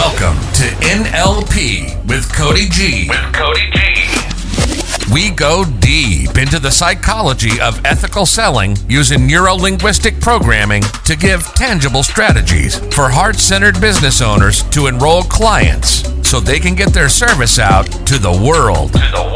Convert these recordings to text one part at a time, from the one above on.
Welcome to NLP with Cody G. We go deep into the psychology of ethical selling using neuro-linguistic programming to give tangible strategies for heart-centered business owners to enroll clients so they can get their service out to the world.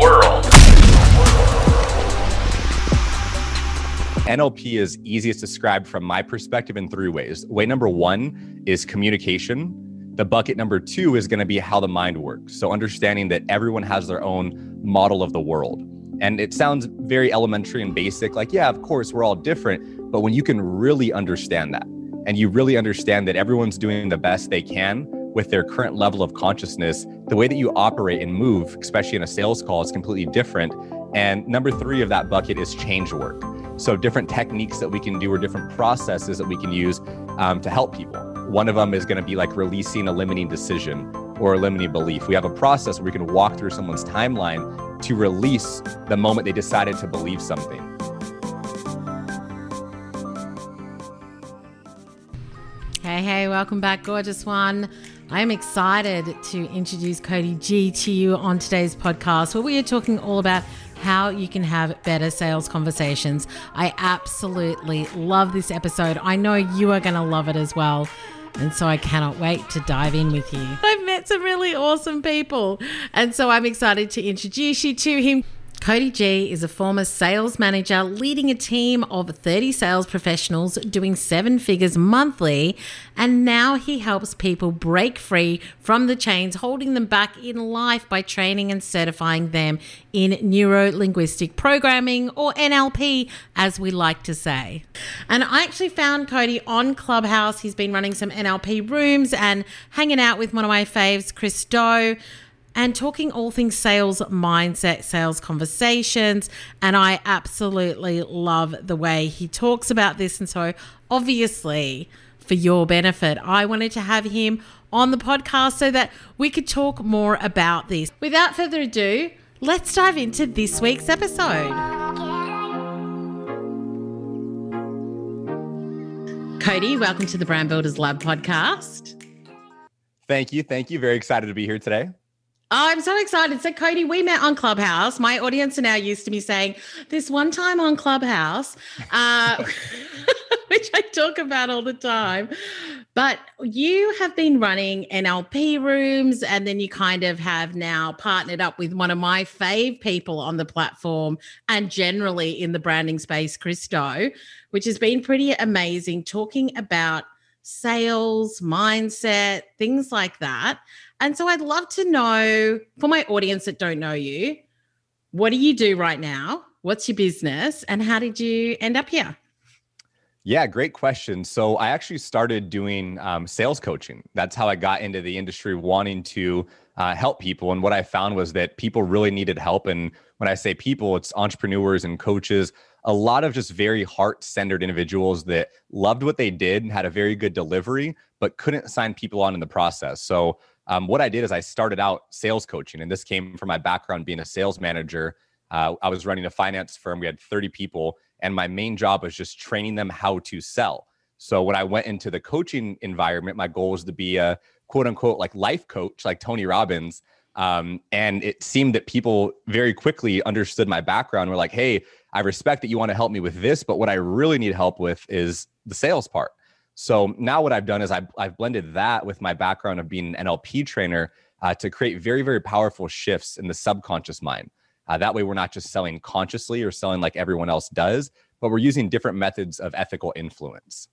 NLP is easiest described from my perspective in three ways. Way number one is communication. The bucket number two is going to be how the mind works. So understanding that everyone has their own model of the world. And it sounds very elementary and basic, like, yeah, of course, we're all different. But when you can really understand that, and you really understand that everyone's doing the best they can with their current level of consciousness, the way that you operate and move, especially in a sales call, is completely different. And number three of that bucket is change work. So different techniques that we can do or different processes that we can use to help people. One of them is going to be like releasing a limiting decision or a limiting belief. We have a process where we can walk through someone's timeline to release the moment they decided to believe something. Hey, welcome back, gorgeous one. I'm excited to introduce Cody G to you on today's podcast, where we are talking all about how you can have better sales conversations. I absolutely love this episode. I know you are going to love it as well. And so I cannot wait to dive in with you. I've met some really awesome people. And so I'm excited to introduce you to him. Cody G is a former sales manager leading a team of 30 sales professionals doing 7 figures monthly. And now he helps people break free from the chains holding them back in life by training and certifying them in neuro-linguistic programming, or NLP, as we like to say. And I actually found Cody on Clubhouse. He's been running some NLP rooms and hanging out with one of my faves, Chris Do, and talking all things sales mindset, sales conversations. And I absolutely love the way he talks about this. And so obviously, for your benefit, I wanted to have him on the podcast so that we could talk more about this. Without further ado, let's dive into this week's episode. Cody, welcome to the Brand Builders Lab podcast. Thank you. Very excited to be here today. Oh, I'm so excited. So, Cody, we met on Clubhouse. My audience are now used to me saying this one time on Clubhouse, which I talk about all the time. But you have been running NLP rooms, and then you kind of have now partnered up with one of my fave people on the platform and generally in the branding space, Chris Do, which has been pretty amazing, talking about sales, mindset, things like that. And so I'd love to know, for my audience that don't know you, what do you do right now? What's your business? And how did you end up here? Yeah, great question. So I actually started doing sales coaching. That's how I got into the industry, wanting to help people. And what I found was that people really needed help. And when I say people, it's entrepreneurs and coaches, a lot of just very heart-centered individuals that loved what they did and had a very good delivery, but couldn't sign people on in the process. So what I did is I started out sales coaching, and this came from my background being a sales manager. I was running a finance firm. We had 30 people, and my main job was just training them how to sell. So when I went into the coaching environment, my goal was to be a quote unquote like life coach, like Tony Robbins. And it seemed that people very quickly understood my background. We're like, hey, I respect that you want to help me with this, but what I really need help with is the sales part. So now what I've done is I've blended that with my background of being an NLP trainer to create very, very powerful shifts in the subconscious mind. That way we're not just selling consciously or selling like everyone else does, but we're using different methods of ethical influence.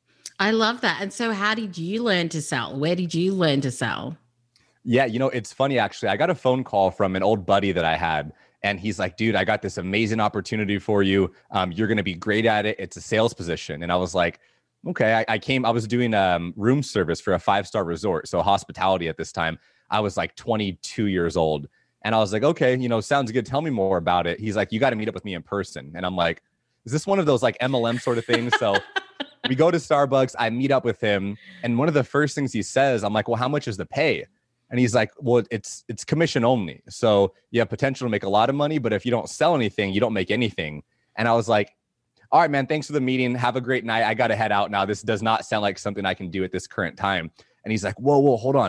I love that. And so how did you learn to sell? Where did you learn to sell? Yeah, it's funny, actually. I got a phone call from an old buddy that I had, and he's like, dude, I got this amazing opportunity for you. You're going to be great at it. It's a sales position. And I was like, okay, I was doing room service for a 5-star resort. So hospitality at this time. I was like 22 years old. And I was like, okay, sounds good. Tell me more about it. He's like, you got to meet up with me in person. And I'm like, is this one of those like MLM sort of things? So we go to Starbucks, I meet up with him. And one of the first things he says, I'm like, well, how much is the pay? And he's like, well, it's commission only. So you have potential to make a lot of money, but if you don't sell anything, you don't make anything. And I was like, all right, man, thanks for the meeting. Have a great night. I got to head out now. This does not sound like something I can do at this current time. And he's like, whoa, hold on.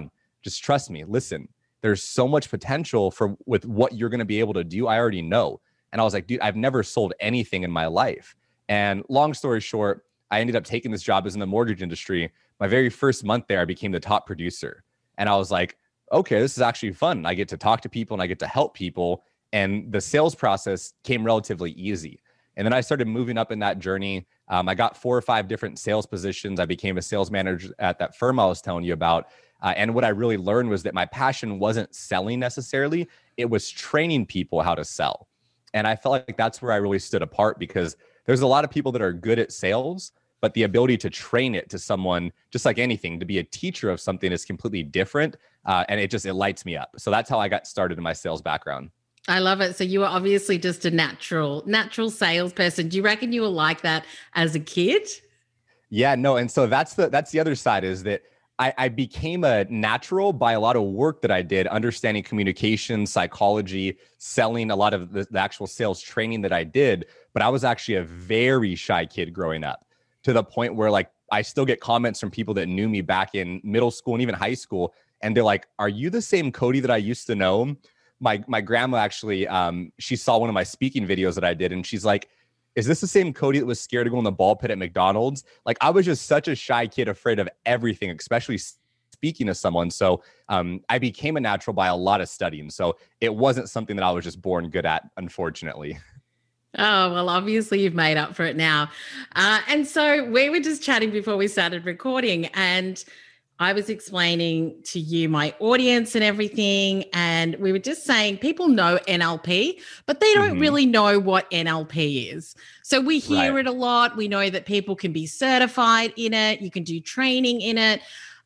just trust me. Listen, there's so much potential with what you're going to be able to do. I already know. And I was like, dude, I've never sold anything in my life. And long story short, I ended up taking this job as in the mortgage industry. My very first month there, I became the top producer. And I was like, okay, this is actually fun. I get to talk to people and I get to help people. And the sales process came relatively easy. And then I started moving up in that journey. I got 4 or 5 different sales positions. I became a sales manager at that firm I was telling you about. And what I really learned was that my passion wasn't selling necessarily. It was training people how to sell. And I felt like that's where I really stood apart, because there's a lot of people that are good at sales, but the ability to train it to someone, just like anything, to be a teacher of something is completely different. And it lights me up. So that's how I got started in my sales background. I love it. So you were obviously just a natural salesperson. Do you reckon you were like that as a kid? Yeah, no. And so that's the other side, is that I became a natural by a lot of work that I did, understanding communication, psychology, selling, a lot of the actual sales training that I did. But I was actually a very shy kid growing up, to the point where like I still get comments from people that knew me back in middle school and even high school. And they're like, are you the same Cody that I used to know? My grandma actually, she saw one of my speaking videos that I did, and she's like, is this the same Cody that was scared to go in the ball pit at McDonald's? Like, I was just such a shy kid, afraid of everything, especially speaking to someone. So I became a natural by a lot of studying. So it wasn't something that I was just born good at, unfortunately. Oh, well, obviously you've made up for it now. And so we were just chatting before we started recording, and I was explaining to you my audience and everything, and we were just saying people know NLP, but they don't really know what NLP is. So we hear it a lot. We know that people can be certified in it. You can do training in it.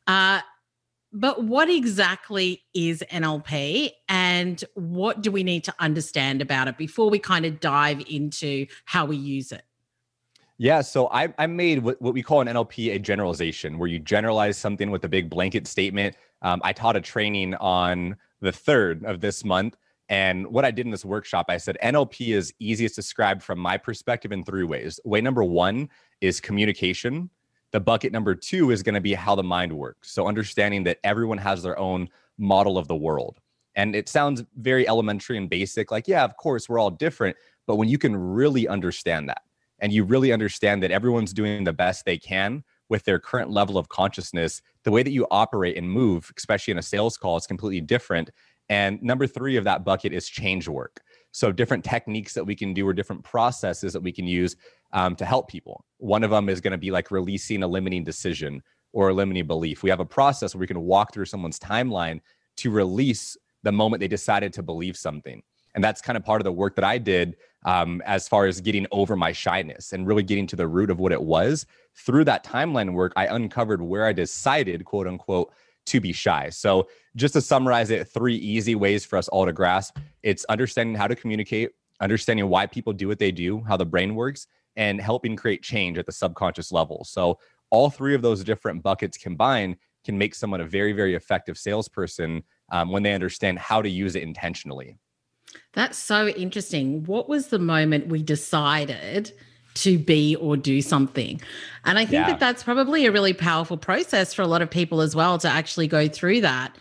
But what exactly is NLP, and what do we need to understand about it before we kind of dive into how we use it? Yeah, so I made what we call an NLP a generalization, where you generalize something with a big blanket statement. I taught a training on the 3rd of this month. And what I did in this workshop, I said NLP is easiest described from my perspective in 3 ways. Way number 1 is communication. The bucket number 2 is going to be how the mind works. So understanding that everyone has their own model of the world. And it sounds very elementary and basic, like, yeah, of course, we're all different. But when you can really understand that, and you really understand that everyone's doing the best they can with their current level of consciousness, the way that you operate and move, especially in a sales call, is completely different. And number 3 of that bucket is change work. So different techniques that we can do, or different processes that we can use to help people. One of them is going to be like releasing a limiting decision or a limiting belief. We have a process where we can walk through someone's timeline to release the moment they decided to believe something. And that's kind of part of the work that I did as far as getting over my shyness and really getting to the root of what it was. Through that timeline work, I uncovered where I decided, quote unquote, to be shy. So just to summarize it, 3 easy ways for us all to grasp. It's understanding how to communicate, understanding why people do what they do, how the brain works, and helping create change at the subconscious level. So all 3 of those different buckets combined can make someone a very, very effective salesperson when they understand how to use it intentionally. That's so interesting. What was the moment we decided to be or do something? And I think that that's probably a really powerful process for a lot of people as well, to actually go through that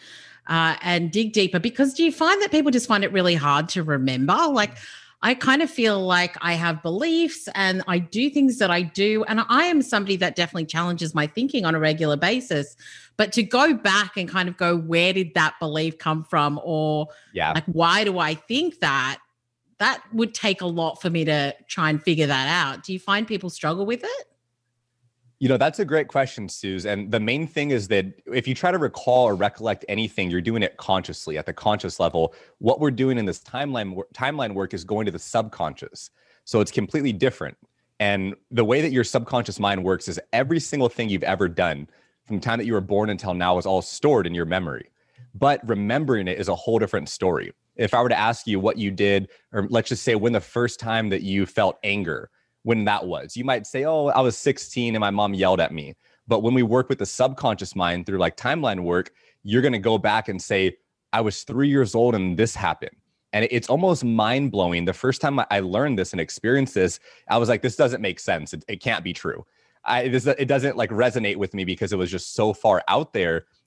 and dig deeper. Because do you find that people just find it really hard to remember? Like, I kind of feel like I have beliefs and I do things that I do. And I am somebody that definitely challenges my thinking on a regular basis. But to go back and kind of go, where did that belief come from? Or like, why do I think that? That would take a lot for me to try and figure that out. Do you find people struggle with it? You know, that's a great question, Suze. And the main thing is that if you try to recall or recollect anything, you're doing it consciously at the conscious level. What we're doing in this timeline work is going to the subconscious. So it's completely different. And the way that your subconscious mind works is every single thing you've ever done from the time that you were born until now is all stored in your memory. But remembering it is a whole different story. If I were to ask you what you did, or let's just say when the first time that you felt anger, when that was, you might say, oh, I was 16 and my mom yelled at me. But when we work with the subconscious mind through like timeline work, you're going to go back and say, I was 3 years old and this happened. And it's almost mind blowing. The first time I learned this and experienced this, I was like, this doesn't make sense. It can't be true. It doesn't like resonate with me because it was just so far out there.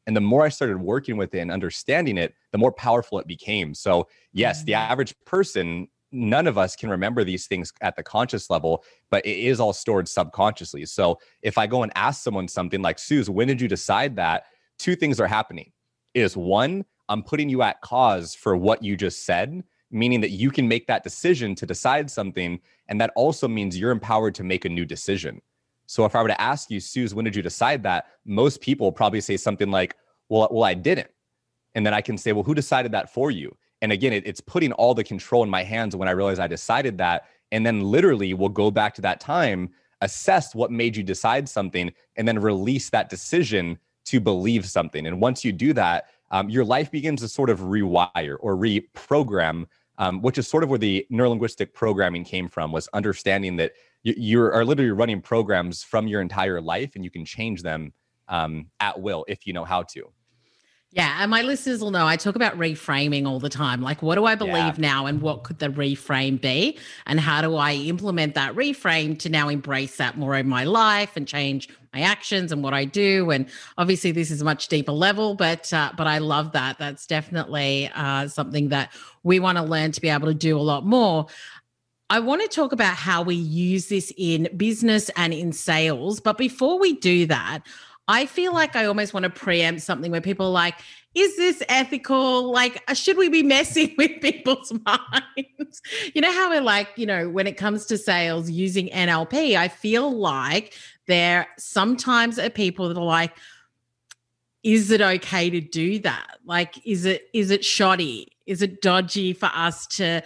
And the more I started working with it and understanding it, the more powerful it became. So yes, the average person, none of us can remember these things at the conscious level, but it is all stored subconsciously. So if I go and ask someone something like, Suze, when did you decide that? Two things are happening. Is one, I'm putting you at cause for what you just said, meaning that you can make that decision to decide something. And that also means you're empowered to make a new decision. So if I were to ask you, Suze, when did you decide that? Most people probably say something like, well, I didn't. And then I can say, well, who decided that for you? And again, it's putting all the control in my hands when I realize I decided that. And then literally we'll go back to that time, assess what made you decide something, and then release that decision to believe something. And once you do that, your life begins to sort of rewire or reprogram, which is sort of where the neurolinguistic programming came from, was understanding that you are literally running programs from your entire life, and you can change them at will if you know how to. Yeah. And my listeners will know I talk about reframing all the time. Like, what do I believe now, and what could the reframe be? And how do I implement that reframe to now embrace that more in my life and change my actions and what I do? And obviously this is a much deeper level, but I love that. That's definitely something that we want to learn to be able to do a lot more. I want to talk about how we use this in business and in sales. But before we do that, I feel like I almost want to preempt something where people are like, is this ethical? Like, should we be messing with people's minds? You know how we're like, when it comes to sales using NLP, I feel like there sometimes are people that are like, is it okay to do that? Like, is it shoddy? Is it dodgy for us to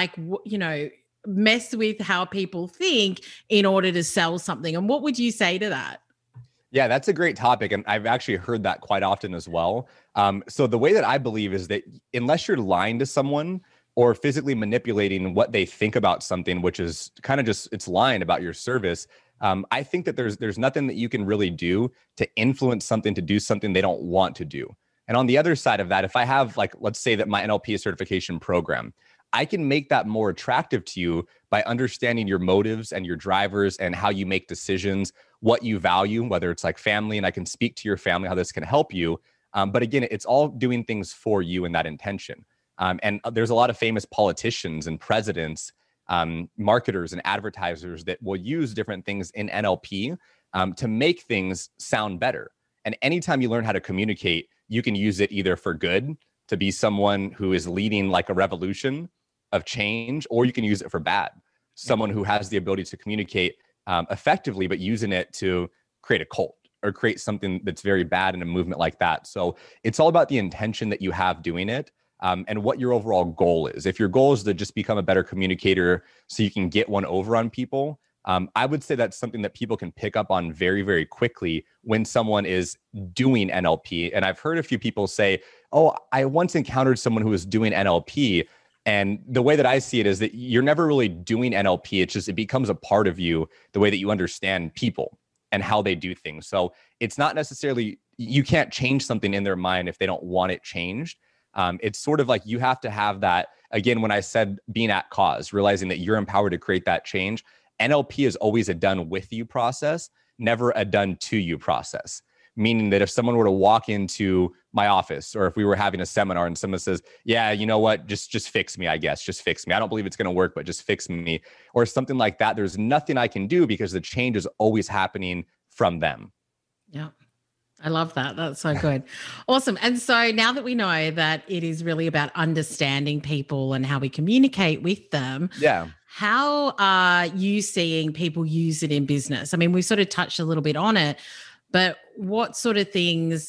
mess with how people think in order to sell something? And what would you say to that? Yeah, that's a great topic. And I've actually heard that quite often as well. So the way that I believe is that unless you're lying to someone or physically manipulating what they think about something, which is kind of just, it's lying about your service, I think that there's nothing that you can really do to influence something to do something they don't want to do. And on the other side of that, if I have, like, let's say that my NLP certification program, I can make that more attractive to you by understanding your motives and your drivers and how you make decisions, what you value, whether it's like family, and I can speak to your family, how this can help you. But again, it's all doing things for you in that intention. And there's a lot of famous politicians and presidents, marketers and advertisers that will use different things in NLP to make things sound better. And anytime you learn how to communicate, you can use it either for good, to be someone who is leading like a revolution of change, or you can use it for bad. Someone who has the ability to communicate effectively, but using it to create a cult or create something that's very bad in a movement like that. So it's all about the intention that you have doing it, and what your overall goal is. If your goal is to just become a better communicator so you can get one over on people, I would say that's something that people can pick up on very, very quickly when someone is doing NLP. And I've heard a few people say, oh, I once encountered someone who was doing NLP. And the way that I see it is that you're never really doing NLP. It's just, it becomes a part of you, the way that you understand people and how they do things. So it's not necessarily, you can't change something in their mind if they don't want it changed. It's sort of like you have to have that, again, when I said being at cause, realizing that you're empowered to create that change. NLP is always a done with you process, never a done to you process. Meaning that if someone were to walk into my office, or if we were having a seminar and someone says, yeah, you know what, just fix me, I guess, just fix me. I don't believe it's going to work, but just fix me, or something like that. There's nothing I can do because the change is always happening from them. Yeah. I love that. That's so good. Awesome. And so now that we know that it is really about understanding people and how we communicate with them. Yeah. How are you seeing people use it in business? I mean, we sort of touched a little bit on it, but what sort of things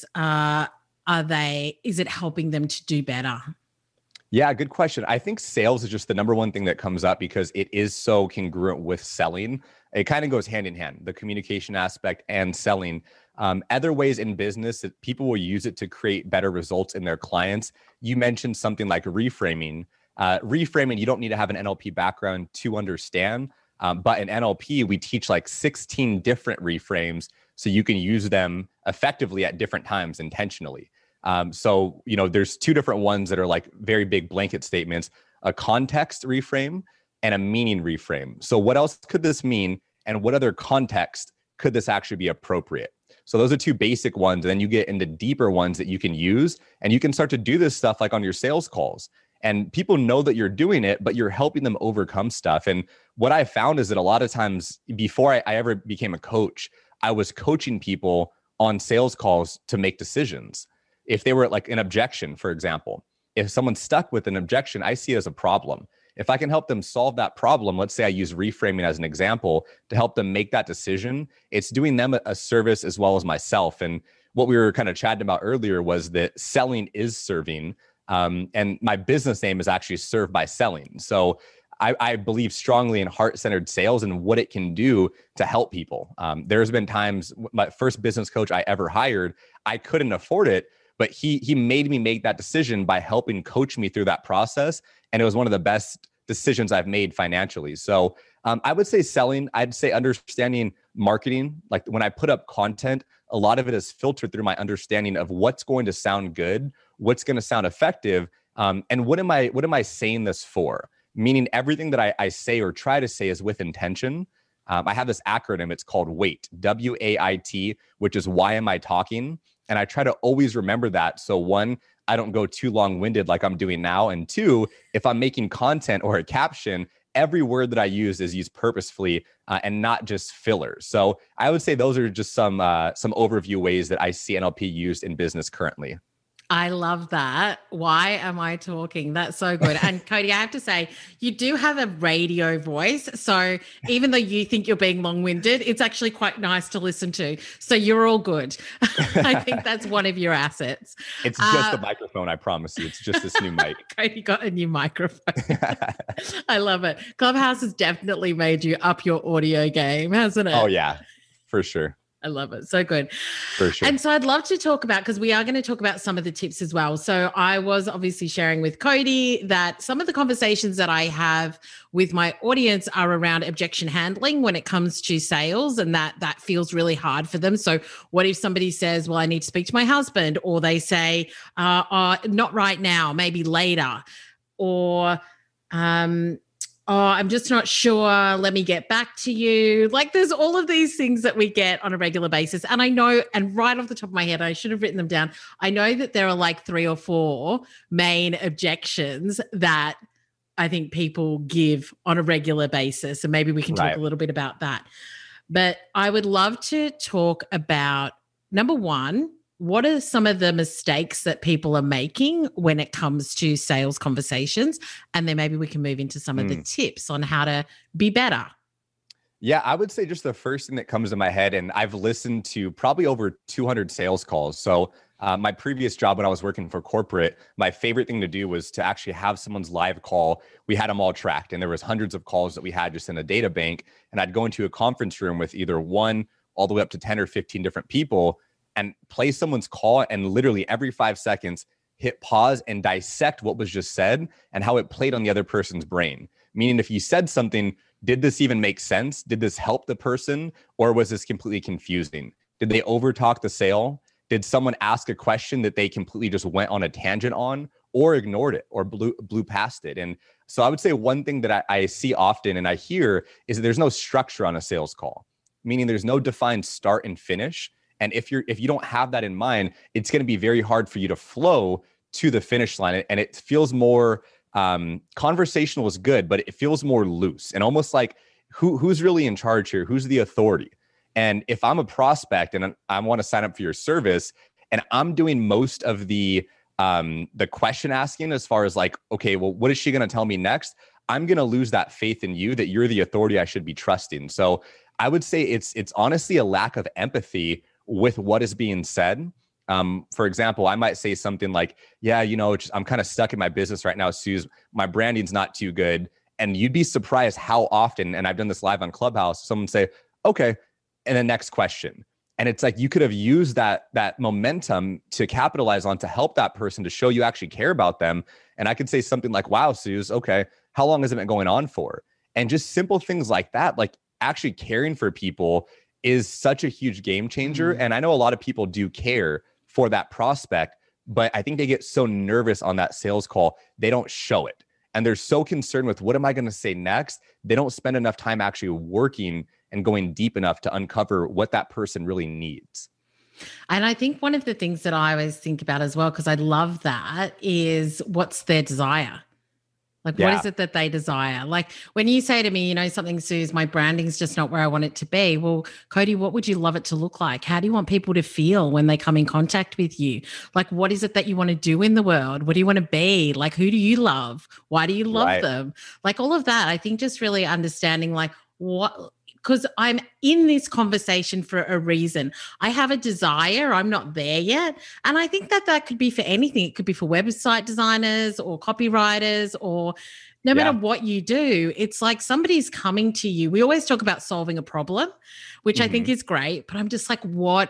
is it helping them to do better? Yeah, good question. I think sales is just the number one thing that comes up because it is so congruent with selling. It kind of goes hand in hand, the communication aspect and selling. Other ways in business that people will use it to create better results in their clients. You mentioned something like reframing. Reframing, you don't need to have an NLP background to understand. But in NLP, we teach like 16 different reframes so you can use them effectively at different times intentionally. So, there's two different ones that are like very big blanket statements, a context reframe and a meaning reframe. So what else could this mean? And what other context could this actually be appropriate? So those are two basic ones. And then you get into deeper ones that you can use, and you can start to do this stuff like on your sales calls. And people know that you're doing it, but you're helping them overcome stuff. And what I found is that a lot of times before I ever became a coach, I was coaching people on sales calls to make decisions. If they were like an objection, for example, if someone's stuck with an objection, I see it as a problem. If I can help them solve that problem, let's say I use reframing as an example to help them make that decision, it's doing them a service as well as myself. And what we were kind of chatting about earlier was that selling is serving. And my business name is actually Serve by Selling. So I believe strongly in heart-centered sales and what it can do to help people. There's been times, my first business coach I ever hired, I couldn't afford it, but he made me make that decision by helping coach me through that process. And it was one of the best decisions I've made financially. So I would say selling, I'd say understanding marketing. Like when I put up content, a lot of it is filtered through my understanding of what's going to sound good, what's going to sound effective, and what am I saying this for? Meaning everything that I say or try to say is with intention. I have this acronym, it's called WAIT, WAIT, which is why am I talking? And I try to always remember that. So one, I don't go too long-winded like I'm doing now. And two, if I'm making content or a caption, every word that I use is used purposefully and not just fillers. So I would say those are just some overview ways that I see NLP used in business currently. I love that. Why am I talking? That's so good. And Cody, I have to say, you do have a radio voice. So even though you think you're being long-winded, it's actually quite nice to listen to. So you're all good. I think that's one of your assets. It's just the microphone, I promise you. It's just this new mic. Cody got a new microphone. I love it. Clubhouse has definitely made you up your audio game, hasn't it? Oh, yeah, for sure. I love it. So good. For sure. And so I'd love to talk about, because we are going to talk about some of the tips as well. So I was obviously sharing with Cody that some of the conversations that I have with my audience are around objection handling when it comes to sales, and that feels really hard for them. So what if somebody says, well, I need to speak to my husband, or they say, not right now, maybe later, or, oh, I'm just not sure. Let me get back to you. Like there's all of these things that we get on a regular basis. And I know, and right off the top of my head, I should have written them down. I know that there are like 3 or 4 main objections that I think people give on a regular basis. And maybe we can talk a little bit about that. But I would love to talk about, number one, what are some of the mistakes that people are making when it comes to sales conversations? And then maybe we can move into some of the tips on how to be better. Yeah, I would say just the first thing that comes to my head, and I've listened to probably over 200 sales calls. So my previous job when I was working for corporate, my favorite thing to do was to actually have someone's live call. We had them all tracked, and there was hundreds of calls that we had just in a data bank. And I'd go into a conference room with either 1 all the way up to 10 or 15 different people and play someone's call, and literally every 5 seconds, hit pause and dissect what was just said and how it played on the other person's brain. Meaning if you said something, did this even make sense? Did this help the person? Or was this completely confusing? Did they overtalk the sale? Did someone ask a question that they completely just went on a tangent on, or ignored it, or blew past it? And so I would say one thing that I see often and I hear is that there's no structure on a sales call, meaning there's no defined start and finish. And if you don't have that in mind, it's going to be very hard for you to flow to the finish line. And it feels more conversational is good, but it feels more loose and almost like who's really in charge here? Who's the authority? And if I'm a prospect and I want to sign up for your service, and I'm doing most of the question asking as far as like, okay, well, what is she going to tell me next? I'm going to lose that faith in you that you're the authority I should be trusting. So I would say it's honestly a lack of empathy with what is being said. For example, I might say something like, yeah, I'm kind of stuck in my business right now, Suze. My branding's not too good. And you'd be surprised how often, and I've done this live on Clubhouse, someone say, okay, and the next question. And it's like, you could have used that momentum to capitalize on to help that person, to show you actually care about them. And I could say something like, wow, Suze, okay, how long has it been going on for? And just simple things like that, like actually caring for people is such a huge game changer. And I know a lot of people do care for that prospect, but I think they get so nervous on that sales call, they don't show it. And they're so concerned with what am I going to say next? They don't spend enough time actually working and going deep enough to uncover what that person really needs. And I think one of the things that I always think about as well, because I love that, is what's their desire? Like, what Yeah. is it that they desire? Like, when you say to me, something, Suze, my branding's just not where I want it to be. Well, Cody, what would you love it to look like? How do you want people to feel when they come in contact with you? Like, what is it that you want to do in the world? What do you want to be? Like, who do you love? Why do you love Right. them? Like, all of that, I think just really understanding, like, what, because I'm in this conversation for a reason. I have a desire. I'm not there yet. And I think that could be for anything. It could be for website designers or copywriters, or no matter what you do, it's like somebody's coming to you. We always talk about solving a problem, which I think is great, but I'm just like,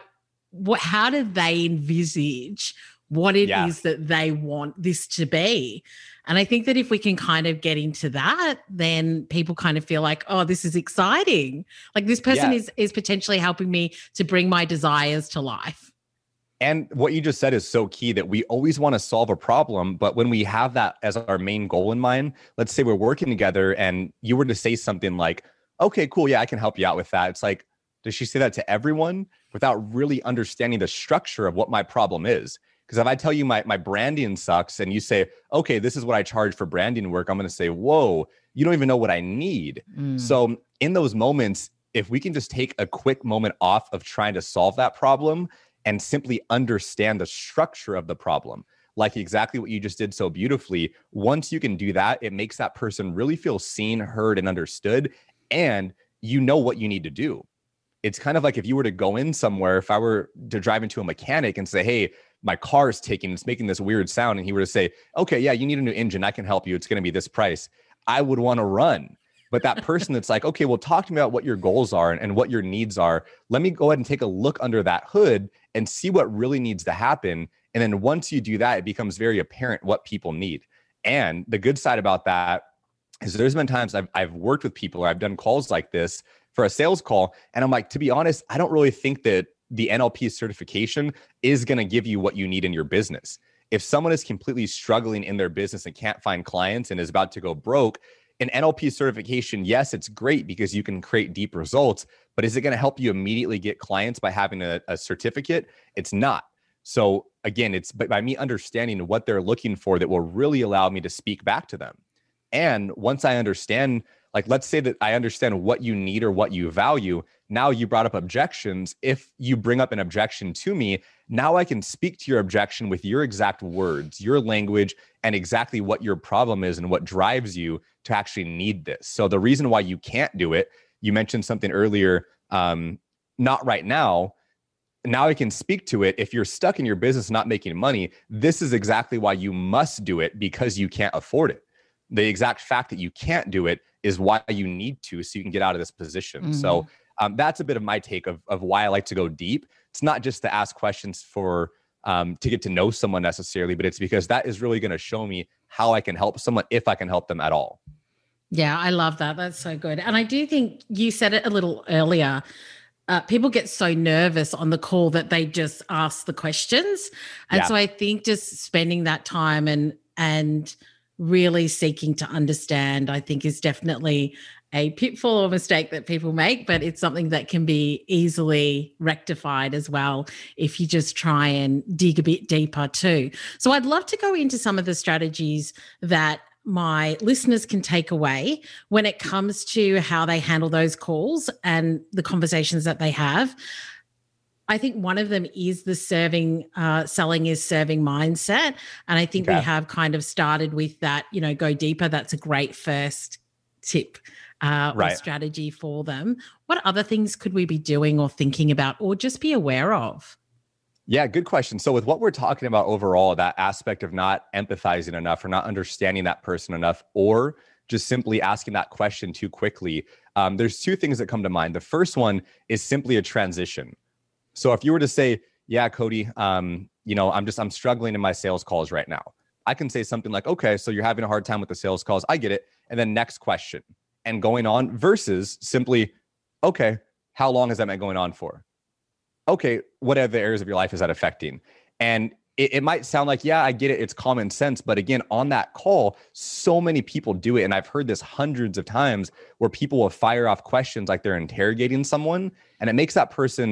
how do they envisage what it is that they want this to be? And I think that if we can kind of get into that, then people kind of feel like, oh, this is exciting. Like, this person is potentially helping me to bring my desires to life. And what you just said is so key, that we always want to solve a problem. But when we have that as our main goal in mind, let's say we're working together and you were to say something like, okay, cool, yeah, I can help you out with that. It's like, does she say that to everyone without really understanding the structure of what my problem is? Because if I tell you my branding sucks and you say, okay, this is what I charge for branding work, I'm going to say, whoa, you don't even know what I need. So in those moments, if we can just take a quick moment off of trying to solve that problem and simply understand the structure of the problem, like exactly what you just did so beautifully, once you can do that, it makes that person really feel seen, heard, and understood, and you know what you need to do. It's kind of like if you were to go in somewhere, if I were to drive into a mechanic and say, hey, my car is it's making this weird sound, and he were to say, okay, yeah, you need a new engine, I can help you, it's going to be this price, I would want to run. But that person that's like, okay, well, talk to me about what your goals are and what your needs are. Let me go ahead and take a look under that hood and see what really needs to happen. And then once you do that, it becomes very apparent what people need. And the good side about that is there's been times I've worked with people, or I've done calls like this for a sales call, and I'm like, to be honest, I don't really think that the NLP certification is going to give you what you need in your business. If someone is completely struggling in their business and can't find clients and is about to go broke, an NLP certification, yes, it's great because you can create deep results, but is it going to help you immediately get clients by having a certificate? It's not. So again, it's by me understanding what they're looking for that will really allow me to speak back to them. And once I understand, like, let's say that I understand what you need or what you value. Now you brought up objections. If you bring up an objection to me, now I can speak to your objection with your exact words, your language, and exactly what your problem is and what drives you to actually need this. So the reason why you can't do it, you mentioned something earlier, not right now. Now I can speak to it. If you're stuck in your business not making money, this is exactly why you must do it, because you can't afford it. The exact fact that you can't do it is why you need to, so you can get out of this position. So that's a bit of my take of why I like to go deep. It's not just to ask questions for to get to know someone necessarily, but it's because that is really going to show me how I can help someone, if I can help them at all. Yeah, I love that. That's so good. And I do think you said it a little earlier. People get so nervous on the call that they just ask the questions. And so I think just spending that time and really seeking to understand, I think, is definitely a pitfall or mistake that people make, but it's something that can be easily rectified as well if you just try and dig a bit deeper too. So I'd love to go into some of the strategies that my listeners can take away when it comes to how they handle those calls and the conversations that they have. I think one of them is the selling is serving mindset. And I think we have kind of started with that, go deeper. That's a great first tip or strategy for them. What other things could we be doing or thinking about or just be aware of? Yeah, good question. So with what we're talking about overall, that aspect of not empathizing enough or not understanding that person enough, or just simply asking that question too quickly, there's two things that come to mind. The first one is simply a transition. So if you were to say, yeah, Cody, I'm struggling in my sales calls right now. I can say something like, okay, so you're having a hard time with the sales calls. I get it. And then next question and going on, versus simply, okay, how long has that been going on for? Okay, what other areas of your life is that affecting? And it might sound like, yeah, I get it, it's common sense. But again, on that call, so many people do it. And I've heard this hundreds of times where people will fire off questions like they're interrogating someone. And it makes that person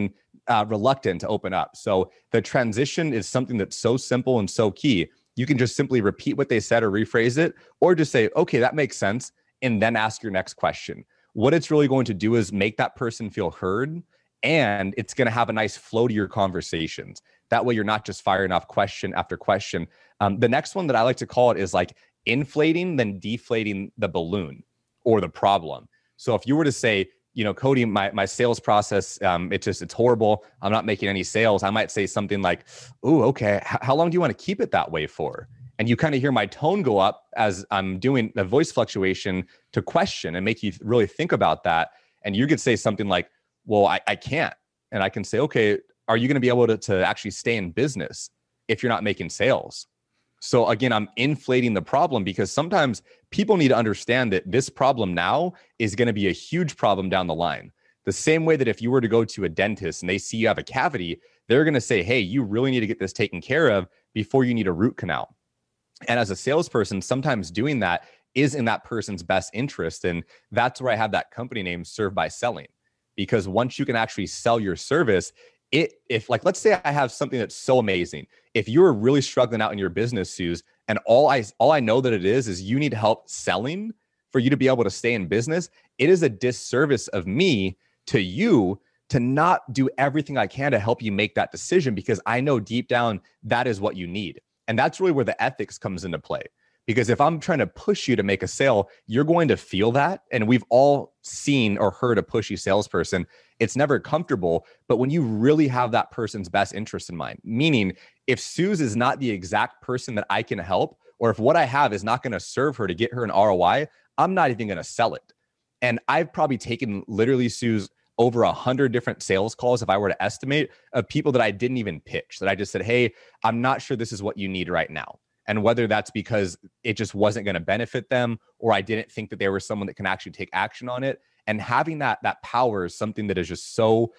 reluctant to open up. So the transition is something that's so simple and so key. You can just simply repeat what they said or rephrase it, or just say, okay, that makes sense, and then ask your next question. What it's really going to do is make that person feel heard, and it's going to have a nice flow to your conversations. That way you're not just firing off question after question. The next one that I like to call it is like inflating, then deflating the balloon or the problem. So if you were to say, Cody, my sales process, it's horrible. I'm not making any sales. I might say something like, "Ooh, okay. How long do you want to keep it that way for?" And you kind of hear my tone go up as I'm doing the voice fluctuation to question and make you really think about that. And you could say something like, "Well, I can't." And I can say, "Okay, are you going to be able to actually stay in business if you're not making sales?" So again, I'm inflating the problem because sometimes people need to understand that this problem now is going to be a huge problem down the line. The same way that if you were to go to a dentist and they see you have a cavity, they're going to say, "Hey, you really need to get this taken care of before you need a root canal." And as a salesperson, sometimes doing that is in that person's best interest. And that's where I have that company name, Serve by Selling. Because once you can actually sell your service, if like, let's say I have something that's so amazing. If you're really struggling out in your business, Suze, and all I know that it is you need help selling for you to be able to stay in business, it is a disservice of me to you to not do everything I can to help you make that decision, because I know deep down that is what you need. And that's really where the ethics comes into play. Because if I'm trying to push you to make a sale, you're going to feel that. And we've all seen or heard a pushy salesperson. It's never comfortable. But when you really have that person's best interest in mind, meaning if Suze is not the exact person that I can help, or if what I have is not going to serve her to get her an ROI, I'm not even going to sell it. And I've probably taken literally, Suze, over 100 different sales calls, if I were to estimate, of people that I didn't even pitch, that I just said, "Hey, I'm not sure this is what you need right now." And whether that's because it just wasn't going to benefit them, or I didn't think that they were someone that can actually take action on it. And having that power is something that is just so,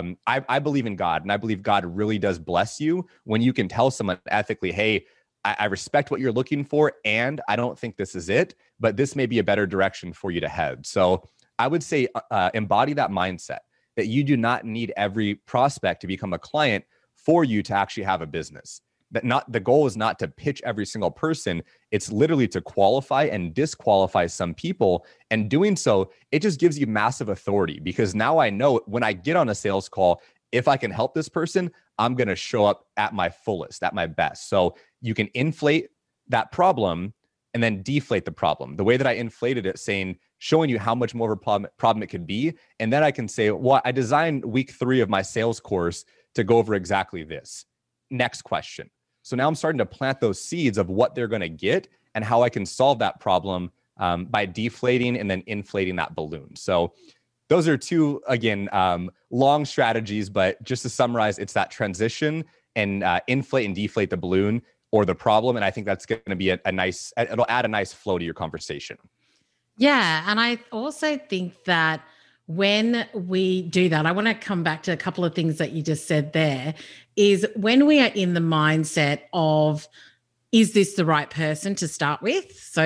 I believe in God, and I believe God really does bless you when you can tell someone ethically, "Hey, I respect what you're looking for, and I don't think this is it, but this may be a better direction for you to head." So I would say embody that mindset that you do not need every prospect to become a client for you to actually have a business. That the goal is not to pitch every single person. It's literally to qualify and disqualify some people. And doing so, it just gives you massive authority, because now I know when I get on a sales call, if I can help this person, I'm going to show up at my fullest, at my best. So you can inflate that problem and then deflate the problem. The way that I inflated it, showing you how much more of a problem it could be. And then I can say, well, I designed week 3 of my sales course to go over exactly this. Next question. So now I'm starting to plant those seeds of what they're going to get and how I can solve that problem by deflating and then inflating that balloon. So those are two, again, long strategies, but just to summarize, it's that transition and inflate and deflate the balloon or the problem. And I think that's going to be it'll add a nice flow to your conversation. Yeah. And I also think that when we do that, I want to come back to a couple of things that you just said there, is when we are in the mindset of, is this the right person to start with? So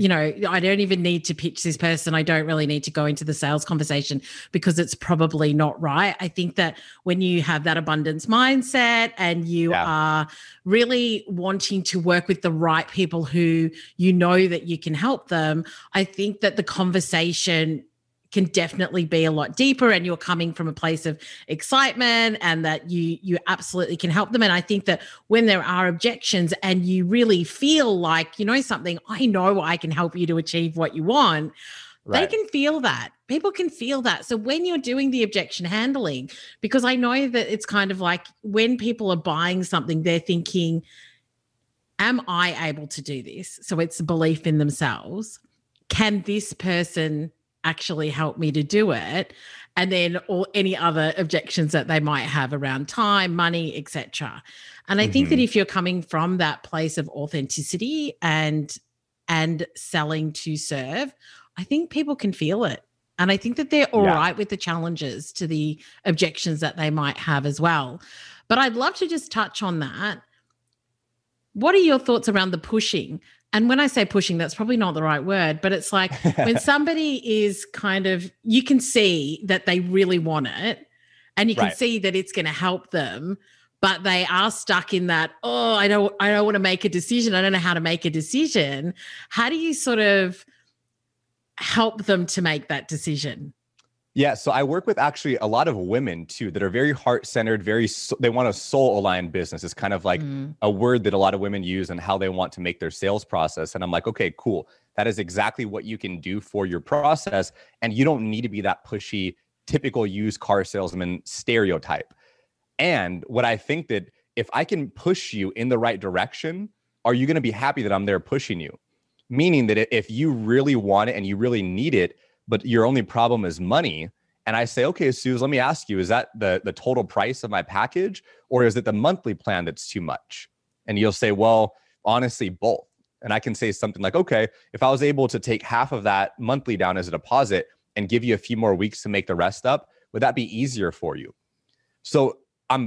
I don't even need to pitch this person. I don't really need to go into the sales conversation because it's probably not right. I think that when you have that abundance mindset and you are really wanting to work with the right people who you know that you can help them, I think that the conversation can definitely be a lot deeper, and you're coming from a place of excitement and that you absolutely can help them. And I think that when there are objections and you really feel like, something, I know I can help you to achieve what you want, They can feel that. People can feel that. So when you're doing the objection handling, because I know that it's kind of like when people are buying something, they're thinking, am I able to do this? So it's a belief in themselves. Can this person actually help me to do it? And then or any other objections that they might have around time, money, etc. And I think that if you're coming from that place of authenticity and selling to serve, I think people can feel it. And I think that they're all right with the challenges to the objections that they might have as well. But I'd love to just touch on that. What are your thoughts around the pushing? And when I say pushing, that's probably not the right word, but it's like when somebody is kind of, you can see that they really want it and you can see that it's going to help them, but they are stuck in that, oh, I don't want to make a decision. I don't know how to make a decision. How do you sort of help them to make that decision? Yeah, so I work with actually a lot of women too that are very heart-centered, they want a soul-aligned business. It's kind of like a word that a lot of women use and how they want to make their sales process. And I'm like, okay, cool. That is exactly what you can do for your process. And you don't need to be that pushy, typical used car salesman stereotype. And what I think that if I can push you in the right direction, are you going to be happy that I'm there pushing you? Meaning that if you really want it and you really need it, but your only problem is money, and I say, okay, Suze, let me ask you, is that the total price of my package, or is it the monthly plan that's too much? And you'll say, well, honestly, both. And I can say something like, okay, if I was able to take half of that monthly down as a deposit and give you a few more weeks to make the rest up, would that be easier for you? So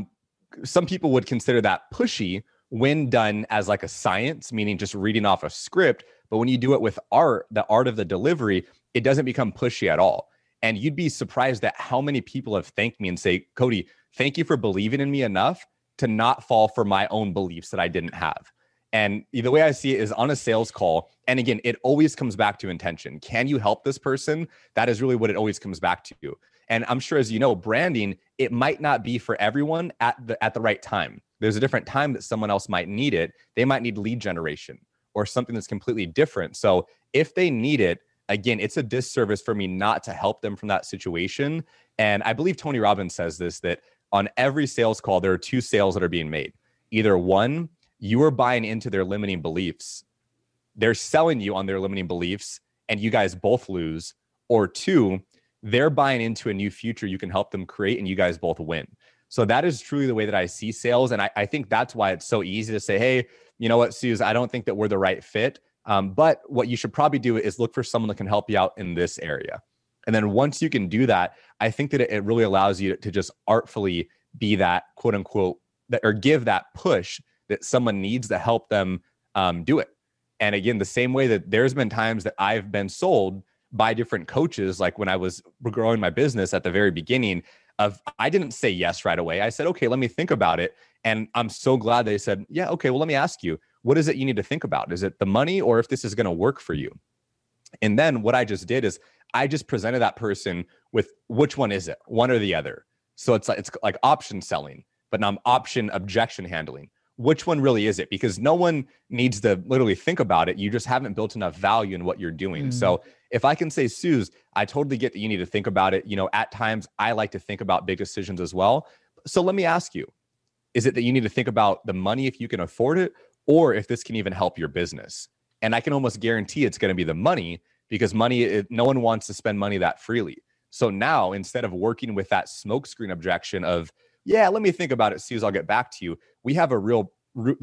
some people would consider that pushy when done as like a science, meaning just reading off a script. But when you do it with art, the art of the delivery, it doesn't become pushy at all. And you'd be surprised at how many people have thanked me and say, Cody, thank you for believing in me enough to not fall for my own beliefs that I didn't have. And the way I see it is on a sales call. And again, it always comes back to intention. Can you help this person? That is really what it always comes back to. And I'm sure, as you know, branding, it might not be for everyone at the right time. There's a different time that someone else might need it. They might need lead generation or something that's completely different. So if they need it, again, it's a disservice for me not to help them from that situation. And I believe Tony Robbins says this, that on every sales call, there are two sales that are being made. Either one, you are buying into their limiting beliefs. They're selling you on their limiting beliefs and you guys both lose. Or two, they're buying into a new future you can help them create and you guys both win. So that is truly the way that I see sales. And I think that's why it's so easy to say, hey, you know what, Suze, I don't think that we're the right fit. But what you should probably do is look for someone that can help you out in this area. And then once you can do that, I think that it really allows you to just artfully be that quote unquote, or give that push that someone needs to help them do it. And again, the same way that there's been times that I've been sold by different coaches, like when I was growing my business at the very beginning I didn't say yes right away. I said, okay, let me think about it. And I'm so glad they said, yeah, okay, well, let me ask you, what is it you need to think about? Is it the money or if this is going to work for you? And then what I just did is I just presented that person with which one is it, one or the other. So it's like option selling, but now I'm option objection handling. Which one really is it? Because no one needs to literally think about it. You just haven't built enough value in what you're doing. So if I can say, Suze, I totally get that you need to think about it. You know, at times I like to think about big decisions as well. So let me ask you, is it that you need to think about the money if you can afford it, or if this can even help your business? And I can almost guarantee it's going to be the money, because money, no one wants to spend money that freely. So now instead of working with that smokescreen objection of, yeah, let me think about it, Suze, I'll get back to you, we have a real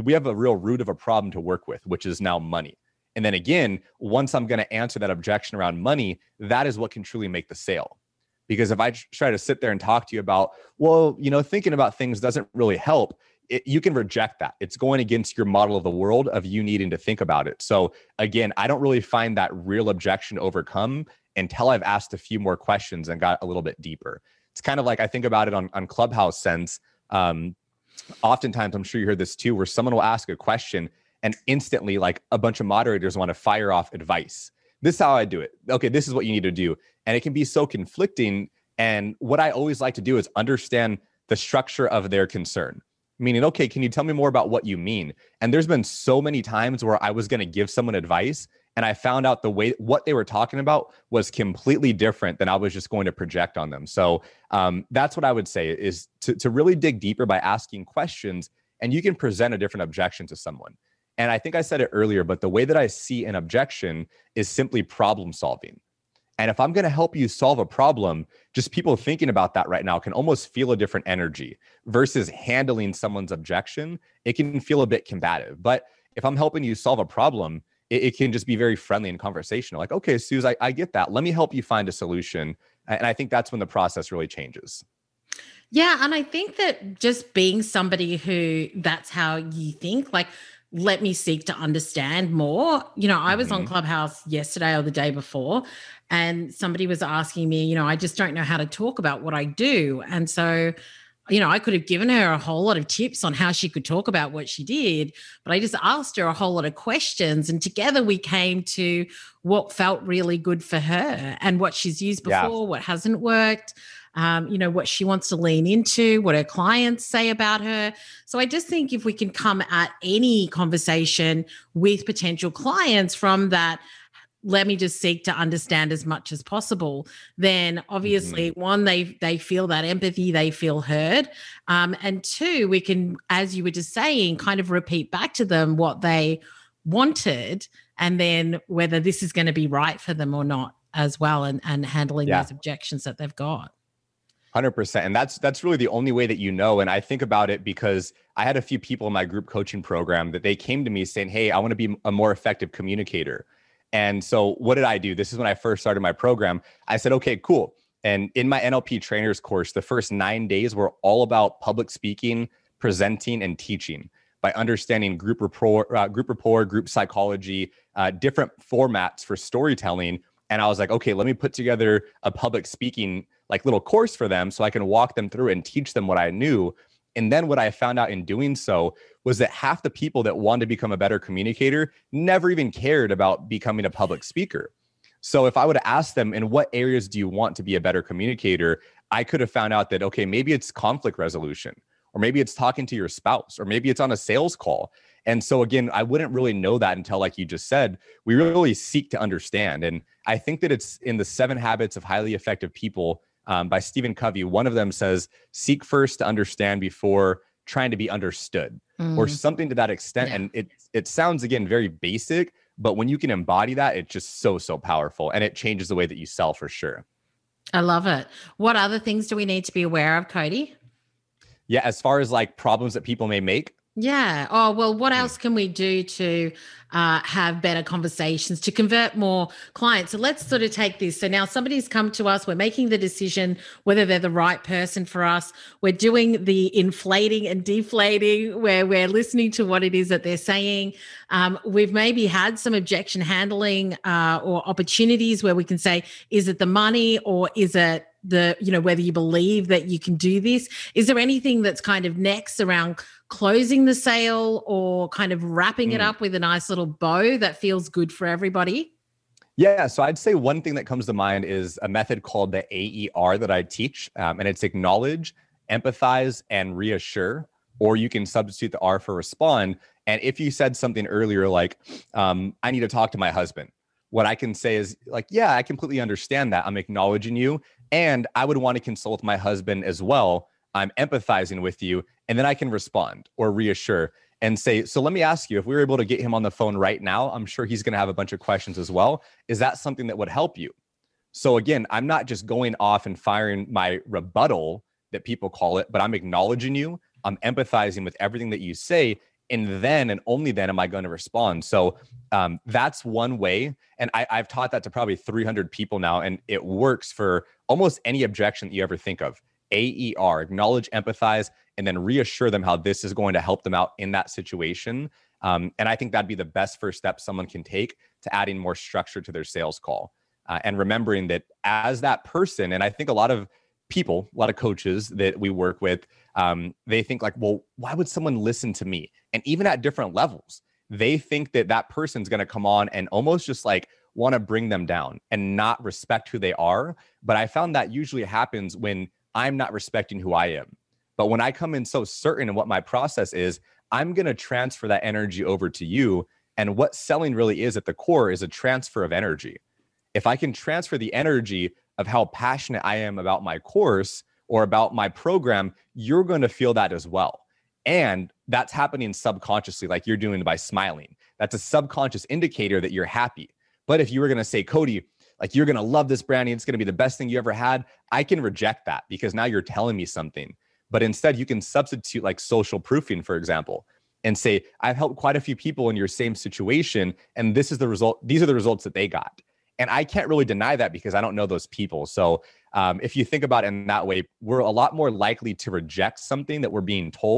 root of a problem to work with, which is now money. And then again, once I'm going to answer that objection around money, that is what can truly make the sale. Because if I try to sit there and talk to you about, well, you know, thinking about things doesn't really help, you can reject that. It's going against your model of the world of you needing to think about it. So again, I don't really find that real objection overcome until I've asked a few more questions and got a little bit deeper. It's kind of like I think about it on Clubhouse sense. Oftentimes, I'm sure you heard this too, where someone will ask a question and instantly like a bunch of moderators want to fire off advice. This is how I do it. Okay, this is what you need to do. And it can be so conflicting. And what I always like to do is understand the structure of their concern. Meaning, okay, can you tell me more about what you mean? And there's been so many times where I was going to give someone advice and I found out the way what they were talking about was completely different than I was just going to project on them. So that's what I would say is to really dig deeper by asking questions, and you can present a different objection to someone. And I think I said it earlier, but the way that I see an objection is simply problem solving. And if I'm going to help you solve a problem, just people thinking about that right now can almost feel a different energy versus handling someone's objection. It can feel a bit combative. But if I'm helping you solve a problem, it can just be very friendly and conversational. Like, okay, Suze, I get that. Let me help you find a solution. And I think that's when the process really changes. Yeah. And I think that just being somebody who that's how you think, like let me seek to understand more. I was on Clubhouse yesterday or the day before, and somebody was asking me, I just don't know how to talk about what I do. And so, I could have given her a whole lot of tips on how she could talk about what she did, but I just asked her a whole lot of questions. And together we came to what felt really good for her and what she's used before, what hasn't worked, what she wants to lean into, what her clients say about her. So I just think if we can come at any conversation with potential clients from that, let me just seek to understand as much as possible, then obviously one, they feel that empathy, they feel heard. And two, we can, as you were just saying, kind of repeat back to them what they wanted, and then whether this is going to be right for them or not as well, and handling those objections that they've got. 100%. And that's really the only way that And I think about it because I had a few people in my group coaching program that they came to me saying, hey, I want to be a more effective communicator. And so what did I do? This is when I first started my program. I said, okay, cool. And in my NLP trainers course, the first 9 days were all about public speaking, presenting, and teaching by understanding group rapport, group psychology, different formats for storytelling. And I was like, okay, let me put together a public speaking little course for them so I can walk them through and teach them what I knew. And then what I found out in doing so was that half the people that wanted to become a better communicator never even cared about becoming a public speaker. So if I would have asked them, in what areas do you want to be a better communicator? I could have found out that, okay, maybe it's conflict resolution, or maybe it's talking to your spouse, or maybe it's on a sales call. And so again, I wouldn't really know that until, like you just said, we really seek to understand. And I think that it's in the 7 Habits of Highly Effective People by Stephen Covey. One of them says, seek first to understand before trying to be understood, or something to that extent. And it sounds, again, very basic, but when you can embody that, it's just so powerful, and it changes the way that you sell for sure. I love it. What other things do we need to be aware of, Cody? Yeah, as far as problems that people may make. Yeah. Oh, well, what else can we do to have better conversations, to convert more clients? So let's sort of take this. So now somebody's come to us. We're making the decision whether they're the right person for us. We're doing the inflating and deflating, where we're listening to what it is that they're saying. We've maybe had some objection handling or opportunities where we can say, is it the money, or is it whether you believe that you can do this? Is there anything that's kind of next around closing the sale, or kind of wrapping it up with a nice little bow that feels good for everybody? Yeah, so I'd say one thing that comes to mind is a method called the AER that I teach, and it's acknowledge, empathize, and reassure, or you can substitute the R for respond. And if you said something earlier like, I need to talk to my husband, what I can say is yeah, I completely understand that. I'm acknowledging you, and I would want to consult my husband as well. I'm empathizing with you, and then I can respond or reassure and say, so let me ask you, if we were able to get him on the phone right now, I'm sure he's going to have a bunch of questions as well. Is that something that would help you? So again, I'm not just going off and firing my rebuttal that people call it, but I'm acknowledging you. I'm empathizing with everything that you say. And then, and only then, am I going to respond. So that's one way. And I've taught that to probably 300 people now, and it works for almost any objection that you ever think of. AER, acknowledge, empathize, and then reassure them how this is going to help them out in that situation. And I think that'd be the best first step someone can take to adding more structure to their sales call. And remembering that as that person, and I think a lot of people, a lot of coaches that we work with, they think well, why would someone listen to me? And even at different levels, they think that that person's going to come on and almost just want to bring them down and not respect who they are. But I found that usually happens when I'm not respecting who I am. But when I come in so certain of what my process is, I'm going to transfer that energy over to you. And what selling really is at the core is a transfer of energy. If I can transfer the energy of how passionate I am about my course or about my program, you're going to feel that as well. And that's happening subconsciously, like you're doing by smiling. That's a subconscious indicator that you're happy. But if you were going to say, Cody, you're going to love this branding, it's going to be the best thing you ever had, I can reject that because now you're telling me something. But instead, you can substitute social proofing, for example, and say, I've helped quite a few people in your same situation, and this is the result. These are the results that they got. And I can't really deny that because I don't know those people. So if you think about it in that way, we're a lot more likely to reject something that we're being told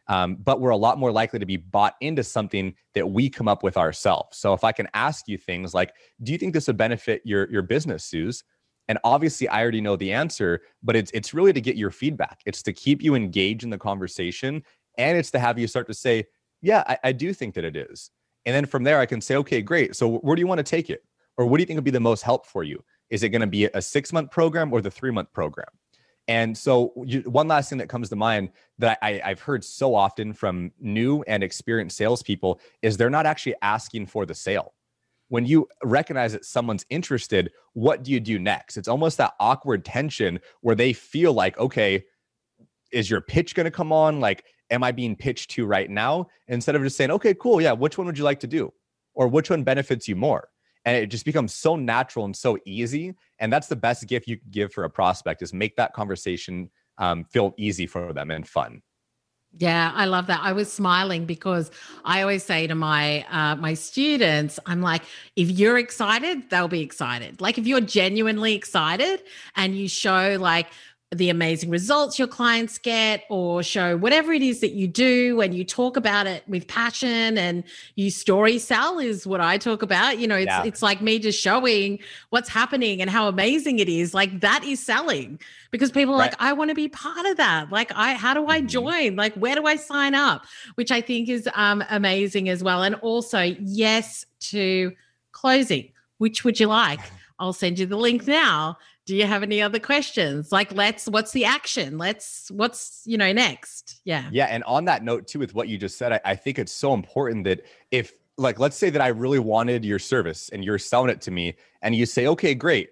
but we're a lot more likely to be bought into something that we come up with ourselves. So if I can ask you things like, do you think this would benefit your business, Suze? And obviously I already know the answer, but it's really to get your feedback. It's to keep you engaged in the conversation. And it's to have you start to say, yeah, I do think that it is. And then from there I can say, okay, great. So where do you want to take it? Or what do you think would be the most help for you? Is it going to be a 6-month program or the 3-month program? And so one last thing that comes to mind that I've heard so often from new and experienced salespeople is they're not actually asking for the sale. When you recognize that someone's interested, what do you do next? It's almost that awkward tension where they feel like, okay, is your pitch going to come on? Like, am I being pitched to right now? Instead of just saying, okay, cool. Yeah. Which one would you like to do? Or which one benefits you more? And it just becomes so natural and so easy. And that's the best gift you can give for a prospect, is make that conversation feel easy for them and fun. Yeah, I love that. I was smiling because I always say to my my students, I'm like, if you're excited, they'll be excited. Like if you're genuinely excited and you show like the amazing results your clients get, or show whatever it is that you do when you talk about it with passion and you story sell is what I talk about. You know, it's like me just showing what's happening and how amazing it is. Like that is selling, because people are like, I want to be part of that. Like how do I join? Like, where do I sign up? Which I think is amazing as well. And also yes to closing. Which would you like? I'll send you the link now. Do you have any other questions? Like, what's the action? What's, next? Yeah. Yeah. And on that note too, with what you just said, I think it's so important that if, like, let's say that I really wanted your service and you're selling it to me and you say, okay, great.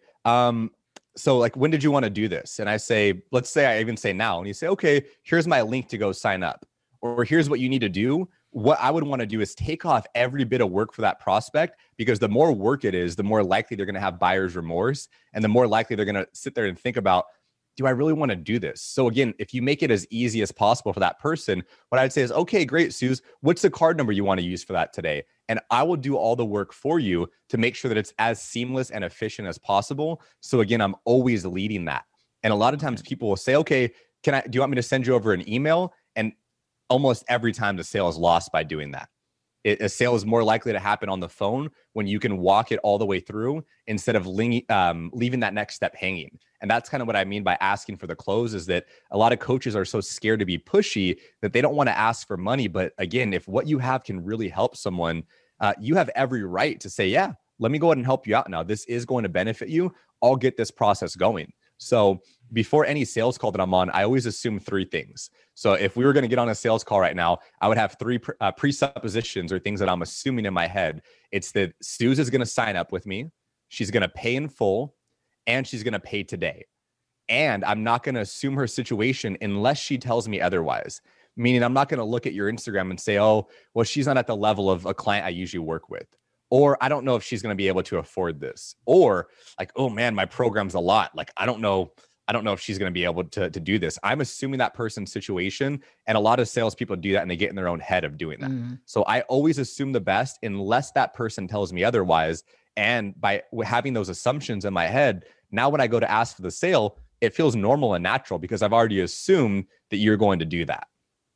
So like, when did you want to do this? And I say, let's say I even say now, and you say, okay, here's my link to go sign up, or here's what you need to do. What I would want to do is take off every bit of work for that prospect, because the more work it is, the more likely they're going to have buyer's remorse, and the more likely they're going to sit there and think about, do I really want to do this? So again, if you make it as easy as possible for that person, what I'd say is, okay, great, Suze, what's the card number you want to use for that today? And I will do all the work for you to make sure that it's as seamless and efficient as possible. So again, I'm always leading that. And a lot of times people will say, okay, do you want me to send you over an email? And almost every time the sale is lost by doing that. A sale is more likely to happen on the phone when you can walk it all the way through instead of leaving that next step hanging. And that's kind of what I mean by asking for the close, is that a lot of coaches are so scared to be pushy that they don't want to ask for money. But again, if what you have can really help someone, you have every right to say, yeah, let me go ahead and help you out now. This is going to benefit you. I'll get this process going. So before any sales call that I'm on, I always assume 3 things. So if we were going to get on a sales call right now, I would have 3 presuppositions or things that I'm assuming in my head. It's that Suze is going to sign up with me. She's going to pay in full, and she's going to pay today. And I'm not going to assume her situation unless she tells me otherwise. Meaning I'm not going to look at your Instagram and say, oh, well, she's not at the level of a client I usually work with. Or I don't know if she's going to be able to afford this. Or like, oh man, my program's a lot. Like, I don't know if she's going to be able to do this. I'm assuming that person's situation. And a lot of salespeople do that, and they get in their own head of doing that. So I always assume the best unless that person tells me otherwise. And by having those assumptions in my head, now when I go to ask for the sale, it feels normal and natural because I've already assumed that you're going to do that.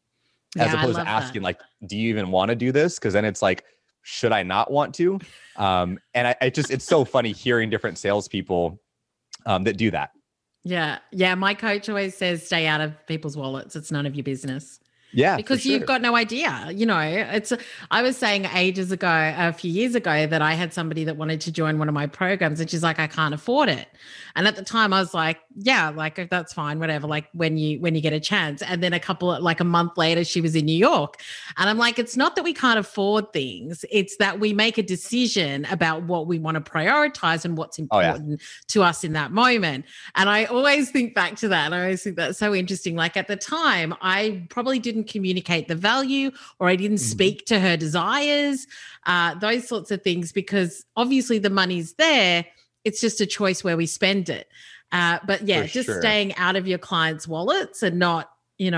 As opposed to asking like, do you even want to do this? Because then it's like, should I not want to? And it's so funny hearing different salespeople that do that. Yeah. Yeah. My coach always says, stay out of people's wallets. It's none of your business. Yeah. Because you've got no idea, I was saying ages ago, a few years ago, that I had somebody that wanted to join one of my programs, and she's like, I can't afford it. And at the time I was like, yeah, like that's fine, whatever, like when you get a chance. And then a month later, she was in New York, and I'm like, it's not that we can't afford things. It's that we make a decision about what we want to prioritize and what's important to us in that moment. And I always think back to that. And I always think that's so interesting. Like at the time, I probably didn't communicate the value, or I didn't speak to her desires, those sorts of things, because obviously the money's there. It's just a choice where we spend it. But yeah, staying out of your clients' wallets and not,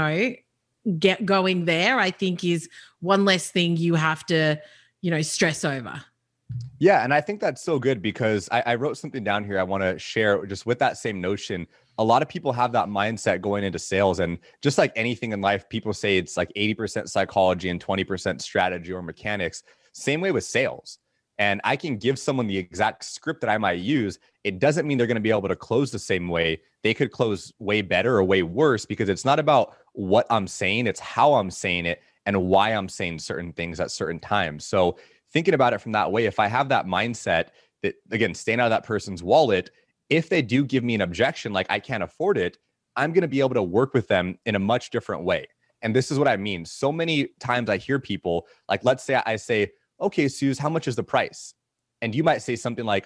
going there, I think is one less thing you have to, stress over. Yeah. And I think that's so good because I wrote something down here I want to share just with that same notion. a lot of people have that mindset going into sales. And just like anything in life, people say it's like 80% psychology and 20% strategy or mechanics. Same way with sales. And I can give someone the exact script that I might use. It doesn't mean they're going to be able to close the same way. They could close way better or way worse, because it's not about what I'm saying, it's how I'm saying it and why I'm saying certain things at certain times. So thinking about it from that way, if I have that mindset that, again, staying out of that person's wallet, if they do give me an objection, like I can't afford it, I'm going to be able to work with them in a much different way. And this is what I mean. So many times I hear people, like, let's say I say, okay, Suze, how much is the price? And you might say something like,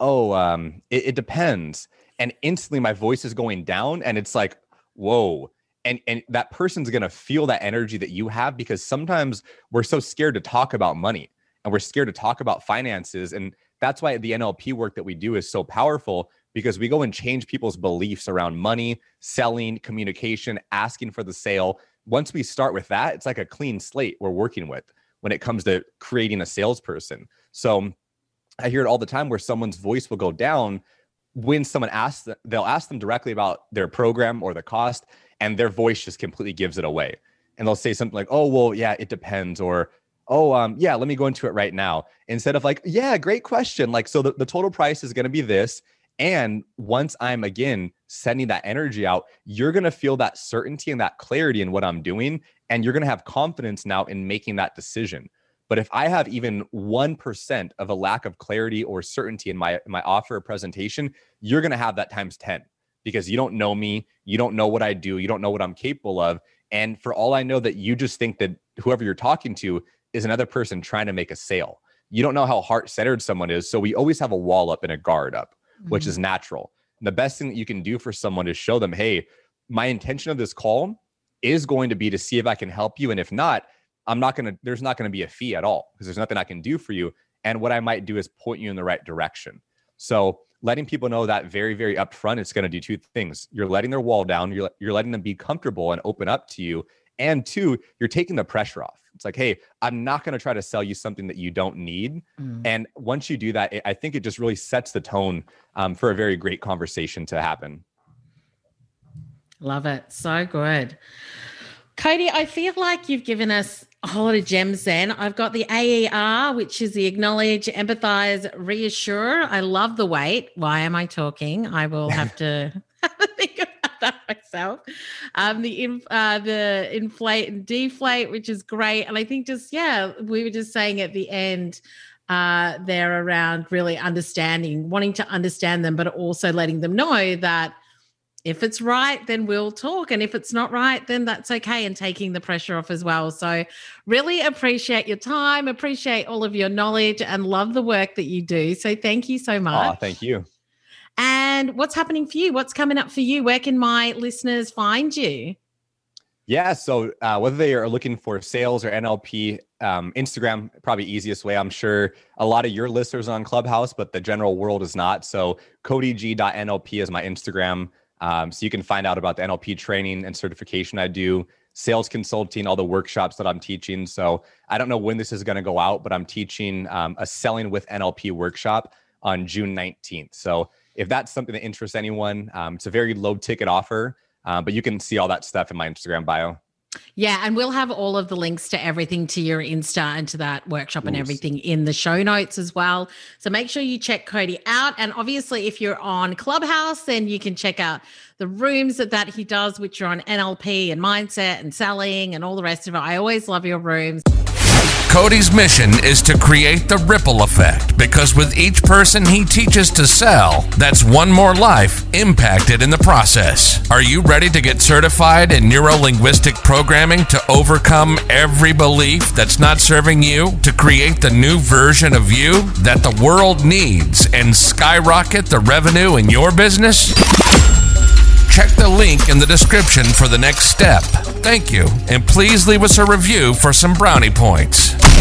it depends. And instantly my voice is going down and it's like, whoa. And that person's going to feel that energy that you have, because sometimes we're so scared to talk about money and we're scared to talk about finances. And that's why the NLP work that we do is so powerful, because we go and change people's beliefs around money, selling, communication, asking for the sale. Once we start with that, it's like a clean slate we're working with when it comes to creating a salesperson. So I hear it all the time where someone's voice will go down when someone asks, they'll ask them directly about their program or the cost, and their voice just completely gives it away. And they'll say something like, oh, well, yeah, it depends. Or, yeah, let me go into it right now. Instead of like, yeah, great question. Like, so the total price is going to be this. And once I'm, again, sending that energy out, you're going to feel that certainty and that clarity in what I'm doing. And you're going to have confidence now in making that decision. But if I have even 1% of a lack of clarity or certainty in my offer or presentation, you're going to have that times 10, because you don't know me. You don't know what I do. You don't know what I'm capable of. And for all I know, that you just think that whoever you're talking to is another person trying to make a sale. You don't know how heart-centered someone is. So we always have a wall up and a guard up, which is natural. And the best thing that you can do for someone is show them, hey, my intention of this call is going to be to see if I can help you. And if not, there's not going to be a fee at all, because there's nothing I can do for you. And what I might do is point you in the right direction. So letting people know that very, very upfront, it's going to do two things. You're letting their wall down. You're letting them be comfortable and open up to you. And two, you're taking the pressure off. It's like, hey, I'm not going to try to sell you something that you don't need. And once you do that, I think it just really sets the tone for a very great conversation to happen. Love it. So good. Cody, I feel like you've given us a whole lot of gems then. I've got the AER, which is the acknowledge, empathize, reassure. I love the wait. Why am I talking? I will have to think about that myself. The inflate and deflate, which is great. And I think we were just saying at the end there around really understanding, wanting to understand them, but also letting them know that if it's right, then we'll talk. And if it's not right, then that's okay, and taking the pressure off as well. So really appreciate your time, appreciate all of your knowledge, and love the work that you do. So thank you so much. Oh, thank you. And what's happening for you? What's coming up for you? Where can my listeners find you? Yeah, so whether they are looking for sales or NLP, Instagram, probably easiest way. I'm sure a lot of your listeners are on Clubhouse, but the general world is not. So codyg.nlp is my Instagram. So you can find out about the NLP training and certification I do, sales consulting, all the workshops that I'm teaching. So I don't know when this is going to go out, but I'm teaching a Selling with NLP workshop on June 19th. So if that's something that interests anyone, it's a very low ticket offer, but you can see all that stuff in my Instagram bio. Yeah, and we'll have all of the links to everything, to your Insta and to that workshop and everything in the show notes as well. So make sure you check Cody out. And obviously, if you're on Clubhouse, then you can check out the rooms that he does, which are on NLP and mindset and selling and all the rest of it. I always love your rooms. Cody's mission is to create the ripple effect, because with each person he teaches to sell, that's one more life impacted in the process. Are you ready to get certified in neuro-linguistic programming to overcome every belief that's not serving you, to create the new version of you that the world needs, and skyrocket the revenue in your business? Check the link in the description for the next step. Thank you, and please leave us a review for some brownie points.